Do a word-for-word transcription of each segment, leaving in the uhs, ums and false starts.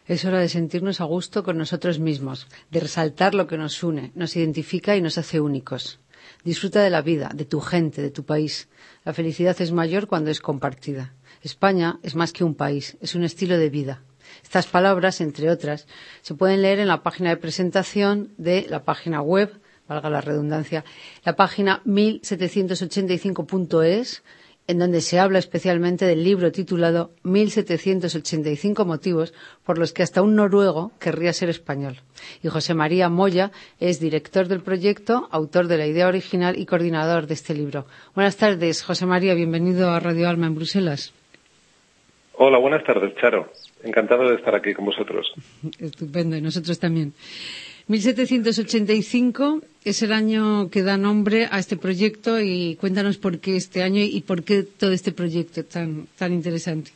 Es hora de sentirnos a gusto con nosotros mismos, de resaltar lo que nos une, nos identifica y nos hace únicos. Disfruta de la vida, de tu gente, de tu país. La felicidad es mayor cuando es compartida. España es más que un país, es un estilo de vida. Estas palabras, entre otras, se pueden leer en la página de presentación de la página web, valga la redundancia, la página mil setecientos ochenta y cinco punto es, en donde se habla especialmente del libro titulado mil setecientos ochenta y cinco motivos por los que hasta un noruego querría ser español. Y José María Moya es director del proyecto, autor de la idea original y coordinador de este libro. Buenas tardes, José María, bienvenido a Radio Alma en Bruselas. Hola, buenas tardes, Charo. Encantado de estar aquí con vosotros. Estupendo, y nosotros también. mil setecientos ochenta y cinco es el año que da nombre a este proyecto y cuéntanos por qué este año y por qué todo este proyecto tan, tan interesante.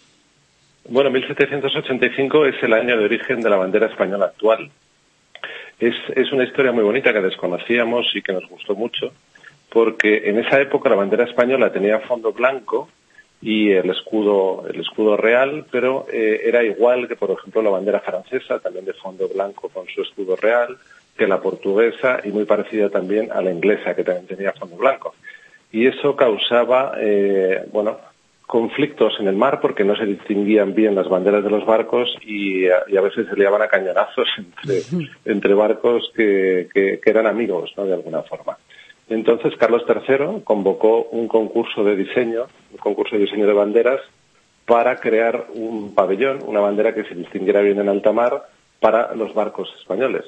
Bueno, mil setecientos ochenta y cinco es el año de origen de la bandera española actual. Es, es una historia muy bonita que desconocíamos y que nos gustó mucho, porque en esa época la bandera española tenía fondo blanco y el escudo el escudo real, pero eh, era igual que, por ejemplo, la bandera francesa, también de fondo blanco con su escudo real, que la portuguesa y muy parecida también a la inglesa, que también tenía fondo blanco. Y eso causaba, eh, bueno, conflictos en el mar porque no se distinguían bien las banderas de los barcos y a, y a veces se liaban a cañonazos entre, entre barcos que, que, que eran amigos, ¿no?, de alguna forma. Entonces Carlos tercero convocó un concurso de diseño, un concurso de diseño de banderas para crear un pabellón, una bandera que se distinguiera bien en alta mar para los barcos españoles.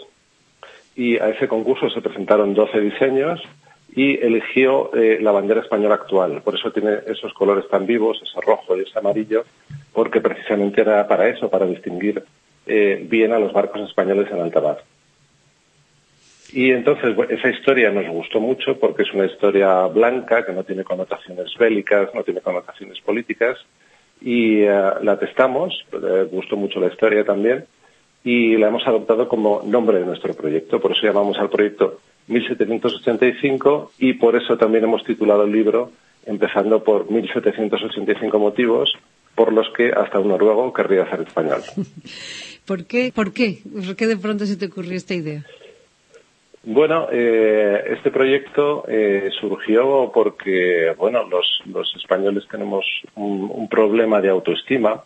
Y a ese concurso se presentaron doce diseños y eligió eh, la bandera española actual. Por eso tiene esos colores tan vivos, ese rojo y ese amarillo, porque precisamente era para eso, para distinguir eh, bien a los barcos españoles en alta mar. Y entonces esa historia nos gustó mucho porque es una historia blanca que no tiene connotaciones bélicas, no tiene connotaciones políticas y uh, la testamos, eh, gustó mucho la historia también y la hemos adoptado como nombre de nuestro proyecto. Por eso llamamos al proyecto mil setecientos ochenta y cinco y por eso también hemos titulado el libro empezando por mil setecientos ochenta y cinco motivos por los que hasta un noruego querría ser español. ¿Por qué? ¿Por qué? ¿Por qué de pronto se te ocurrió esta idea? Bueno, eh, este proyecto eh, surgió porque, bueno, los, los españoles tenemos un, un problema de autoestima.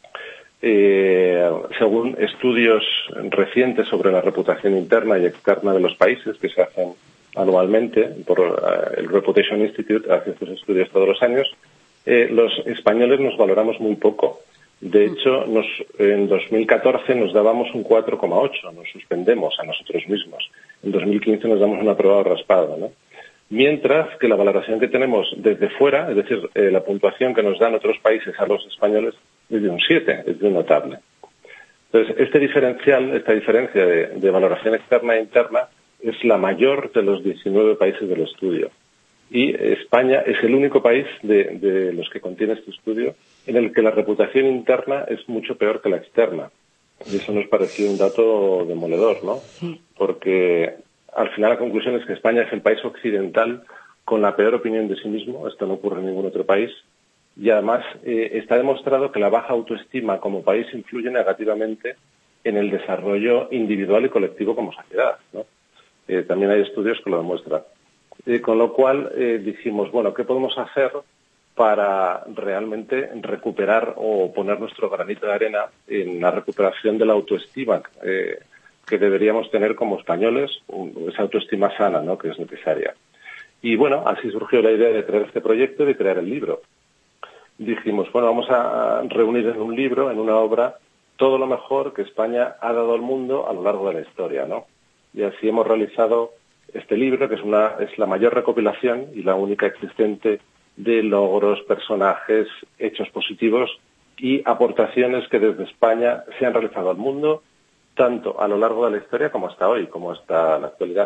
Eh, según estudios recientes sobre la reputación interna y externa de los países que se hacen anualmente por uh, el Reputation Institute, hace estos estudios todos los años, eh, los españoles nos valoramos muy poco. De hecho, nos, en dos mil catorce nos dábamos un cuatro coma ocho, nos suspendemos a nosotros mismos. En dos mil quince nos damos una prueba raspada, ¿no? Mientras que la valoración que tenemos desde fuera, es decir, eh, la puntuación que nos dan otros países a los españoles es de un siete, es de un notable. Entonces, este diferencial, esta diferencia de, de valoración externa e interna es la mayor de los diecinueve países del estudio. Y España es el único país de, de los que contiene este estudio en el que la reputación interna es mucho peor que la externa. Y eso nos pareció un dato demoledor, ¿no? Porque al final la conclusión es que España es el país occidental con la peor opinión de sí mismo. Esto no ocurre en ningún otro país. Y además eh, está demostrado que la baja autoestima como país influye negativamente en el desarrollo individual y colectivo como sociedad, ¿no? Eh, también hay estudios que lo demuestran. Eh, con lo cual eh, dijimos, bueno, ¿qué podemos hacer para realmente recuperar o poner nuestro granito de arena en la recuperación de la autoestima eh, que deberíamos tener como españoles, esa autoestima sana, ¿no?, que es necesaria? Y bueno, así surgió la idea de crear este proyecto y de crear el libro. Dijimos, bueno, vamos a reunir en un libro, en una obra, todo lo mejor que España ha dado al mundo a lo largo de la historia, ¿no? Y así hemos realizado este libro, que es una es la mayor recopilación y la única existente de logros, personajes, hechos positivos y aportaciones que desde España se han realizado al mundo, tanto a lo largo de la historia como hasta hoy, como hasta la actualidad.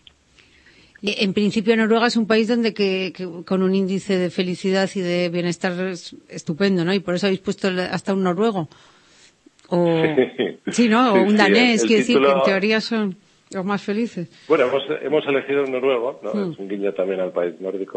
En principio, Noruega es un país donde que, que con un índice de felicidad y de bienestar estupendo, ¿no? Y por eso habéis puesto hasta un noruego. O, sí, sí, ¿no? O sí, un danés, sí, quiere título... decir que en teoría son los más felices. Bueno, hemos, hemos elegido un noruego, ¿no? Hmm. Es un guiño también al país nórdico.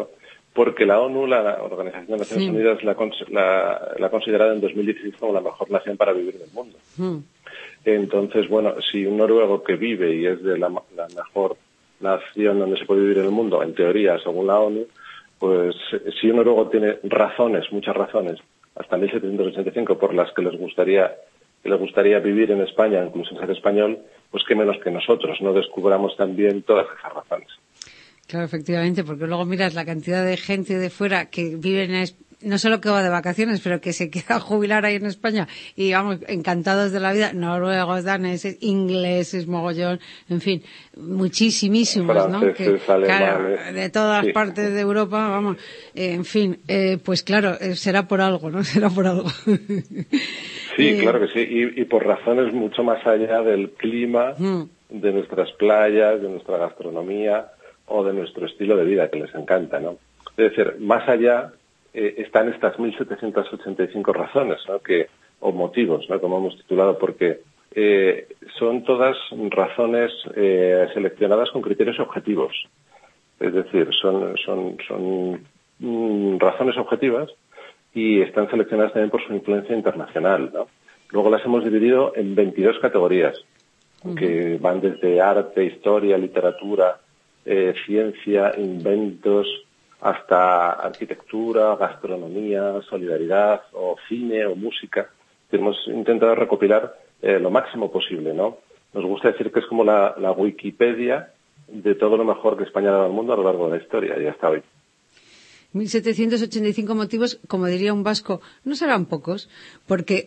porque la ONU, la Organización de Naciones sí. Unidas, la, la, la ha considerado en dos mil dieciséis como la mejor nación para vivir en el mundo. Mm. Entonces, bueno, si un noruego que vive y es de la, la mejor nación donde se puede vivir en el mundo, en teoría, según la ONU, pues si un noruego tiene razones, muchas razones, hasta mil setecientos ochenta y cinco por las que les gustaría que les gustaría vivir en España, incluso ser español, pues qué menos que nosotros no descubramos también todas esas razones. Claro, efectivamente, porque luego miras la cantidad de gente de fuera que vive en España, no solo que va de vacaciones, pero que se queda a jubilar ahí en España y vamos, encantados de la vida, noruegos, daneses, ingleses, mogollón, en fin, muchísimos, ¿no? Que, claro, de todas sí. partes de Europa, vamos, eh, en fin, eh, pues claro, eh, será por algo, ¿no? Será por algo. Sí, eh, claro que sí, y, y por razones mucho más allá del clima, mm. de nuestras playas, de nuestra gastronomía o de nuestro estilo de vida que les encanta, ¿no? Es decir, más allá eh, están estas mil setecientas ochenta y cinco razones, ¿no? Que, o motivos, ¿no? Como hemos titulado, porque eh, son todas razones eh, seleccionadas con criterios objetivos. Es decir, son, son, son mm, razones objetivas y están seleccionadas también por su influencia internacional, ¿no? Luego las hemos dividido en veintidós categorías, uh-huh. que van desde arte, historia, literatura, eh, ciencia, inventos, hasta arquitectura, gastronomía, solidaridad, o cine, o música. Hemos intentado recopilar eh, lo máximo posible, ¿no? Nos gusta decir que es como la, la Wikipedia de todo lo mejor que España ha dado al mundo a lo largo de la historia, y hasta hoy. mil setecientos ochenta y cinco motivos, como diría un vasco, no serán pocos, porque...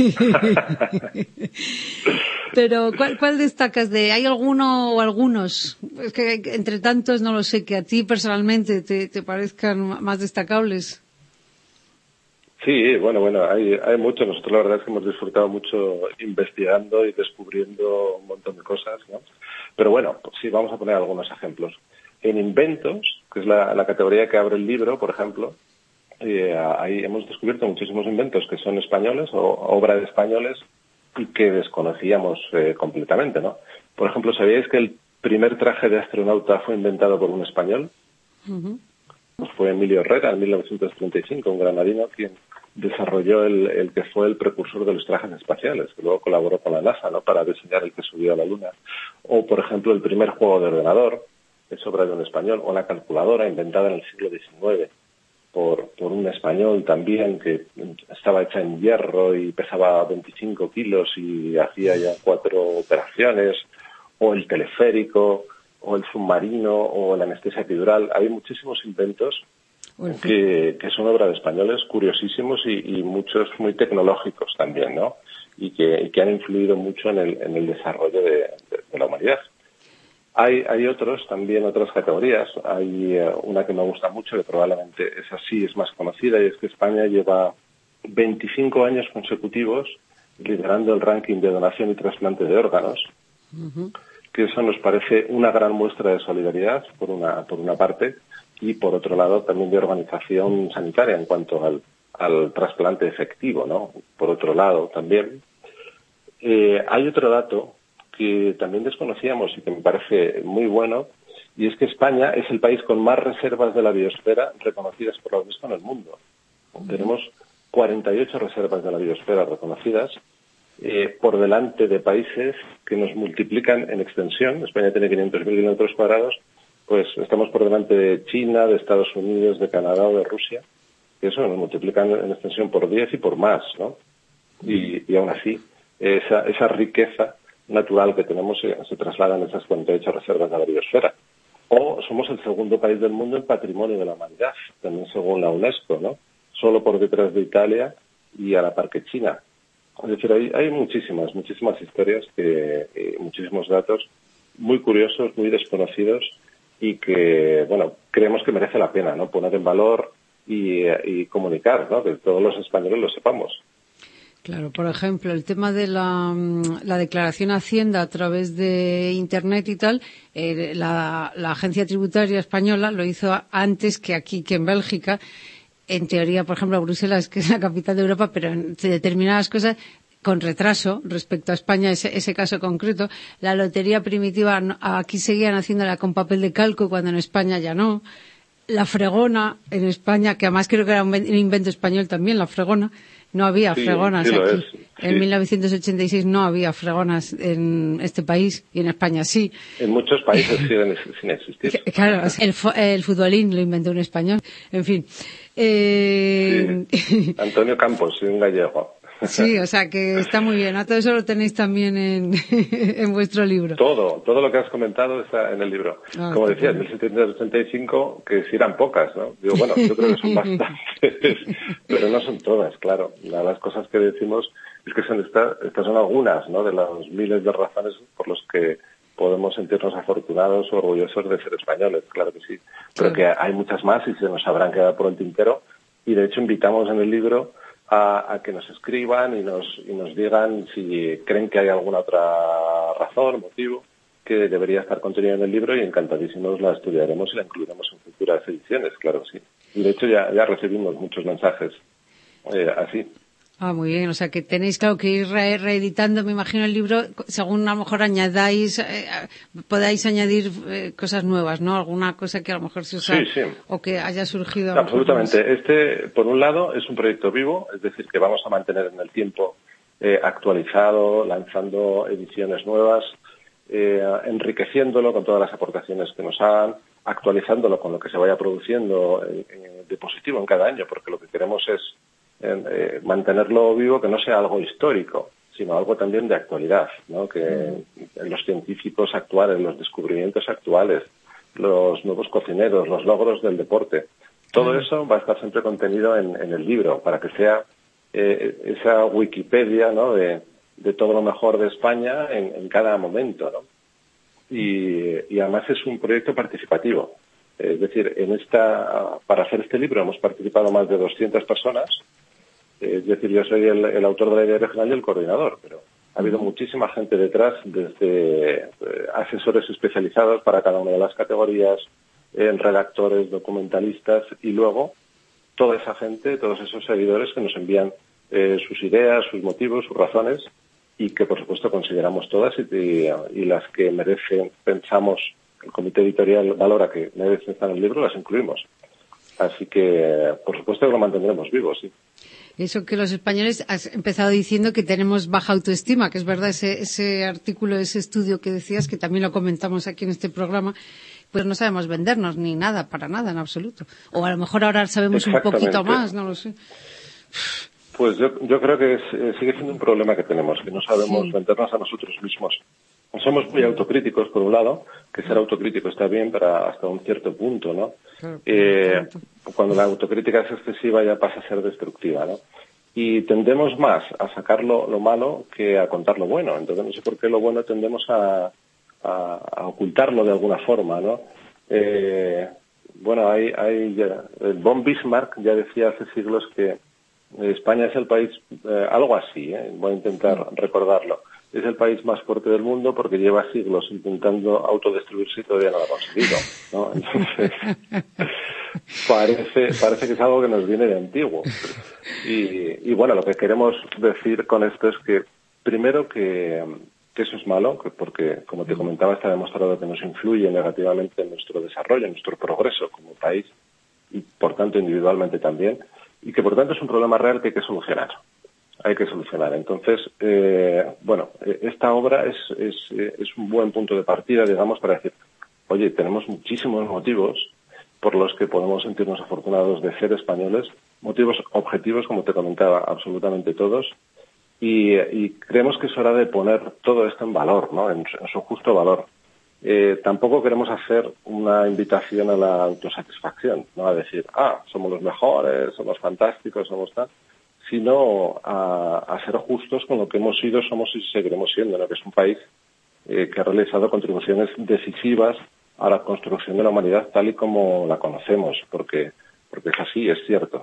Pero, ¿cuál, ¿cuál destacas de...? ¿Hay alguno o algunos? Es que entre tantos no lo sé, que a ti personalmente te, te parezcan más destacables. Sí, bueno, bueno, hay, hay mucho. Nosotros la verdad es que hemos disfrutado mucho investigando y descubriendo un montón de cosas, ¿no? Pero bueno, pues sí, vamos a poner algunos ejemplos. En inventos, que es la, la categoría que abre el libro, por ejemplo, eh, ahí hemos descubierto muchísimos inventos que son españoles o obra de españoles y que desconocíamos eh, completamente, ¿no? Por ejemplo, ¿sabíais que el primer traje de astronauta fue inventado por un español? Uh-huh. Pues fue Emilio Herrera, en mil novecientos treinta y cinco, un granadino, quien desarrolló el, el que fue el precursor de los trajes espaciales, que luego colaboró con la NASA, ¿no?, para diseñar el que subió a la Luna. O, por ejemplo, el primer juego de ordenador, es obra de un español, o la calculadora, inventada en el siglo diecinueve por, por un español también, que estaba hecha en hierro y pesaba veinticinco kilos y hacía ya cuatro operaciones, o el teleférico, o el submarino, o la anestesia epidural. Hay muchísimos inventos que, que son obra de españoles, curiosísimos y, y muchos muy tecnológicos también, ¿no? Y que, y que han influido mucho en el, en el desarrollo de, de, de la humanidad. Hay, hay otros, también otras categorías. Hay uh, una que me gusta mucho, que probablemente esa sí es más conocida, y es que España lleva veinticinco años consecutivos liderando el ranking de donación y trasplante de órganos, uh-huh. que eso nos parece una gran muestra de solidaridad, por una, por una parte, y por otro lado también de organización sanitaria en cuanto al, al trasplante efectivo, ¿no? Por otro lado también. Eh, hay otro dato que también desconocíamos y que me parece muy bueno, y es que España es el país con más reservas de la biosfera reconocidas por la UNESCO en el mundo. Uh-huh. Tenemos cuarenta y ocho reservas de la biosfera reconocidas, eh, por delante de países que nos multiplican en extensión. España tiene quinientos mil kilómetros cuadrados, pues estamos por delante de China, de Estados Unidos, de Canadá o de Rusia, que eso nos multiplican en extensión por diez y por más, ¿no? Y, y aún así, esa, esa riqueza natural que tenemos se, se traslada en esas cuarenta y ocho reservas de la biosfera. O somos el segundo país del mundo en patrimonio de la humanidad, también según la UNESCO, ¿no? Solo por detrás de Italia y a la par que China. Es decir, hay, hay muchísimas, muchísimas historias, que, eh, muchísimos datos muy curiosos, muy desconocidos, y que, bueno, creemos que merece la pena, ¿no?, poner en valor y, y comunicar, ¿no?, que todos los españoles lo sepamos. Claro, por ejemplo, el tema de la, la declaración Hacienda a través de Internet y tal, eh, la, la agencia tributaria española lo hizo antes que aquí, que en Bélgica. En teoría, por ejemplo, Bruselas, que es la capital de Europa, pero en determinadas cosas con retraso respecto a España, ese, ese caso concreto. La lotería primitiva, aquí seguían haciéndola con papel de calco, cuando en España ya no. la fregona en España, que además creo que era un invento español también, la fregona. No había sí, fregonas sí aquí. Sí. En mil novecientos ochenta y seis no había fregonas en este país y en España sí. En muchos países siguen sin existir. Claro, el, el futbolín lo inventó un español. En fin. Eh... Sí. Antonio Campos, un gallego. Sí, o sea que está muy bien. ¿A todo eso lo tenéis también en, en vuestro libro? Todo, todo lo que has comentado está en el libro. Ah, Como decías, mil setecientos ochenta y cinco, que si eran pocas, ¿no? Digo, bueno, yo creo que son bastantes, pero no son todas, claro. Una de las cosas que decimos es que son esta, estas son algunas, ¿no?, de las miles de razones por las que podemos sentirnos afortunados o orgullosos de ser españoles, claro que sí. Pero que hay muchas más y se nos habrán quedado por el tintero. Y de hecho invitamos en el libro A, a que nos escriban y nos, y nos digan si creen que hay alguna otra razón, motivo, que debería estar contenida en el libro, y encantadísimos la estudiaremos y la incluiremos en futuras ediciones, claro que sí. Y de hecho ya, ya recibimos muchos mensajes eh, así. Ah, muy bien. O sea, que tenéis, claro, que ir re reeditando, me imagino, el libro, según a lo mejor añadáis, eh, podáis añadir eh, cosas nuevas, ¿no? Alguna cosa que a lo mejor se usa sí, sí. o que haya surgido. Absolutamente. Este, por un lado, es un proyecto vivo, es decir, que vamos a mantener en el tiempo eh, actualizado, lanzando ediciones nuevas, eh, enriqueciéndolo con todas las aportaciones que nos hagan, actualizándolo con lo que se vaya produciendo eh, eh, de positivo en cada año, porque lo que queremos es Eh, mantenerlo vivo, que no sea algo histórico, sino algo también de actualidad, ¿no? Que mm. los científicos actuales, los descubrimientos actuales, los nuevos cocineros, los logros del deporte, todo mm. eso va a estar siempre contenido en, en el libro, para que sea eh, esa Wikipedia, ¿no?, de, de todo lo mejor de España en, en cada momento, ¿no? Y, y además es un proyecto participativo. Es decir, en esta, para hacer este libro hemos participado más de doscientas personas. Es decir, yo soy el, el autor de la idea original y el coordinador, pero ha habido muchísima gente detrás, desde eh, asesores especializados para cada una de las categorías, eh, redactores, documentalistas, y luego toda esa gente, todos esos seguidores que nos envían eh, sus ideas, sus motivos, sus razones, y que por supuesto consideramos todas y, y, y las que merecen, pensamos, el comité editorial valora que merecen estar en el libro, las incluimos. Así que, por supuesto, que lo mantendremos vivo, sí. Eso que los españoles, has empezado diciendo que tenemos baja autoestima, que es verdad, ese, ese artículo, ese estudio que decías, que también lo comentamos aquí en este programa, pues no sabemos vendernos ni nada, para nada, en absoluto. O a lo mejor ahora sabemos un poquito más, no lo sé. Pues yo, yo creo que es, eh, sigue siendo un problema que tenemos, que no sabemos sí. vendernos a nosotros mismos. Somos muy autocríticos, por un lado, que ser autocrítico está bien para hasta un cierto punto, ¿no? Claro, eh, cuando la autocrítica es excesiva ya pasa a ser destructiva, ¿no? Y tendemos más a sacar lo, lo malo que a contar lo bueno. Entonces no sé por qué lo bueno tendemos a, a, a ocultarlo de alguna forma, ¿no? Eh, bueno, hay, hay ya, von Bismarck ya decía hace siglos que España es el país, eh, algo así, ¿eh? Voy a intentar recordarlo. Es el país más fuerte del mundo porque lleva siglos intentando autodestruirse y todavía no lo ha conseguido, ¿no? Entonces, parece, parece que es algo que nos viene de antiguo. Y, y bueno, lo que queremos decir con esto es que, primero, que, que eso es malo, que porque, como te comentaba, está demostrado que nos influye negativamente en nuestro desarrollo, en nuestro progreso como país y, por tanto, individualmente también, y que, por tanto, es un problema real que hay que solucionar. Hay que solucionar. Entonces, eh, bueno, esta obra es, es, es un buen punto de partida, digamos, para decir, oye, tenemos muchísimos motivos por los que podemos sentirnos afortunados de ser españoles, motivos objetivos, como te comentaba, absolutamente todos, y, y creemos que es hora de poner todo esto en valor, ¿no?, en, en su justo valor. Eh, tampoco queremos hacer una invitación a la autosatisfacción, ¿no?, a decir, ah, somos los mejores, somos fantásticos, somos tal, sino a, a ser justos con lo que hemos sido, somos y seguiremos siendo, ¿no?, que es un país eh, que ha realizado contribuciones decisivas a la construcción de la humanidad tal y como la conocemos, porque, porque es así, es cierto.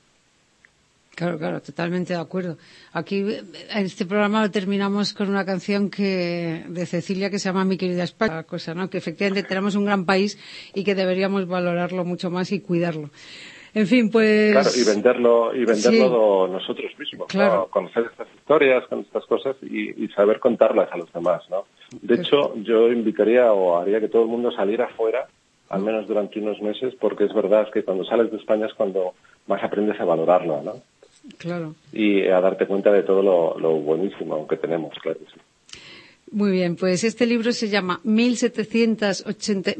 Claro, claro, totalmente de acuerdo. Aquí, en este programa lo terminamos con una canción que de Cecilia que se llama Mi querida España, cosa, ¿no?, que efectivamente tenemos un gran país y que deberíamos valorarlo mucho más y cuidarlo. En fin, pues... Claro, y venderlo, y venderlo sí. nosotros mismos, claro. ¿no? Conocer estas historias, con estas cosas y, y saber contarlas a los demás, ¿no? De hecho, yo invitaría o haría que todo el mundo saliera afuera al menos durante unos meses, porque es verdad que cuando sales de España es cuando más aprendes a valorarlo, ¿no? Claro. Y a darte cuenta de todo lo, lo buenísimo que tenemos, claro que sí. Muy bien, pues este libro se llama mil setecientos ochenta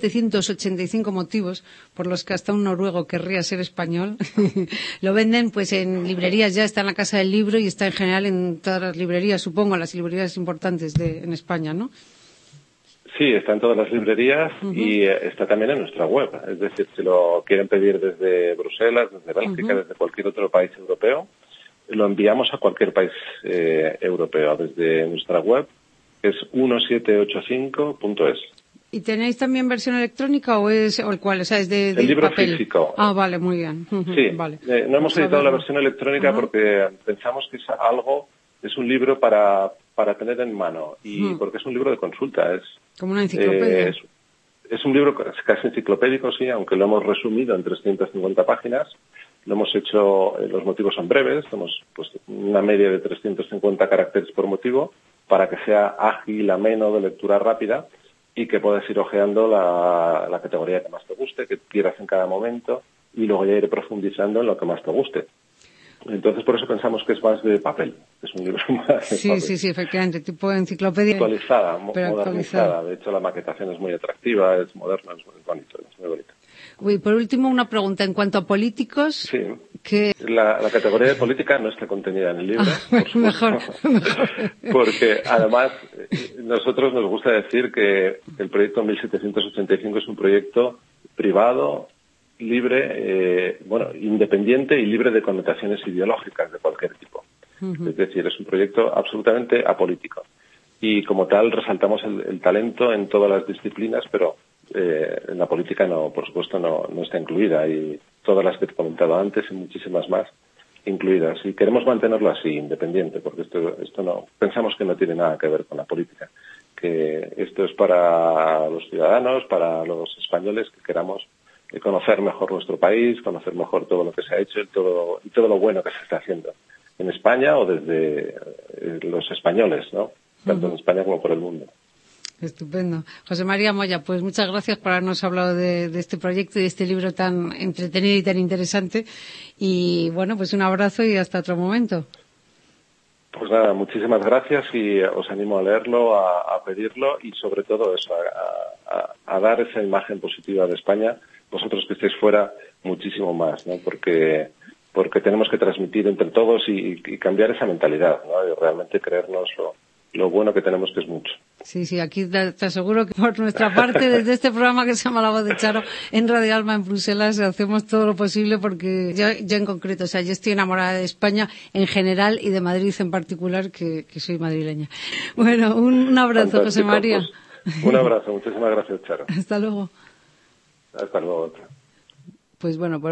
y cinco motivos por los que hasta un noruego querría ser español. Lo venden pues en librerías, ya está en la Casa del Libro y está en general en todas las librerías, supongo, las librerías importantes de, en España, ¿no? Sí, está en todas las librerías uh-huh. y eh, está también en nuestra web. Es decir, si lo quieren pedir desde Bruselas, desde Bélgica, uh-huh. desde cualquier otro país europeo, lo enviamos a cualquier país eh, europeo desde nuestra web, que es uno siete ocho cinco punto es. ¿Y tenéis también versión electrónica o es o el cual? O sea, es de, de el libro papel. Físico. Ah, vale, muy bien. Uh-huh. Sí, vale. eh, no hemos editado la versión electrónica uh-huh. porque pensamos que es algo, es un libro para, para tener en mano y uh-huh. porque es un libro de consulta. Es como una enciclopedia. Eh, es, es un libro casi enciclopédico, sí, aunque lo hemos resumido en trescientas cincuenta páginas. Lo hemos hecho, eh, los motivos son breves, tenemos pues una media de trescientos cincuenta caracteres por motivo para que sea ágil, ameno, de lectura rápida y que puedas ir hojeando la, la categoría que más te guste, que quieras en cada momento y luego ya ir profundizando en lo que más te guste. Entonces, por eso pensamos que es más de papel. Es un libro más de sí, papel. Sí, sí, efectivamente, tipo de enciclopedia. Actualizada, pero modernizada. Actualizada. De hecho, la maquetación es muy atractiva, es moderna, es muy bonito, es muy bonito. Uy, por último, una pregunta. En cuanto a políticos... Sí. Que... La, la categoría de política no está contenida en el libro. Ah, bueno, por mejor, mejor. Porque, además, nosotros nos gusta decir que el proyecto mil setecientos ochenta y cinco es un proyecto privado, libre, eh, bueno, independiente y libre de connotaciones ideológicas de cualquier tipo. Uh-huh. Es decir, es un proyecto absolutamente apolítico. Y como tal resaltamos el, el talento en todas las disciplinas, pero eh, en la política no, por supuesto, no, no está incluida. Y todas las que te he comentado antes y muchísimas más incluidas. Y queremos mantenerlo así, independiente, porque esto, esto no, pensamos que no tiene nada que ver con la política. Que esto es para los ciudadanos, para los españoles que queramos conocer mejor nuestro país, conocer mejor todo lo que se ha hecho y todo, y todo lo bueno que se está haciendo en España o desde los españoles, ¿no? Tanto uh-huh. en España como por el mundo. Estupendo. José María Moya, pues muchas gracias por habernos hablado de, de este proyecto y de este libro tan entretenido y tan interesante. Y bueno, pues un abrazo y hasta otro momento. Pues nada, muchísimas gracias y os animo a leerlo, a, a pedirlo y sobre todo eso, a, a, a dar esa imagen positiva de España. Vosotros que estéis fuera, muchísimo más, ¿no? Porque porque tenemos que transmitir entre todos y, y cambiar esa mentalidad, ¿no? Y realmente creernos lo, lo bueno que tenemos, que es mucho. Sí, sí, aquí te, te aseguro que por nuestra parte, desde este programa que se llama La Voz de Charo, en Radio Alma, en Bruselas, hacemos todo lo posible porque yo, yo en concreto, o sea, yo estoy enamorada de España en general y de Madrid en particular, que, que soy madrileña. Bueno, un, un abrazo, Fantástico, José María. Pues, un abrazo, muchísimas gracias, Charo. Hasta luego. Hasta luego. Pues bueno, por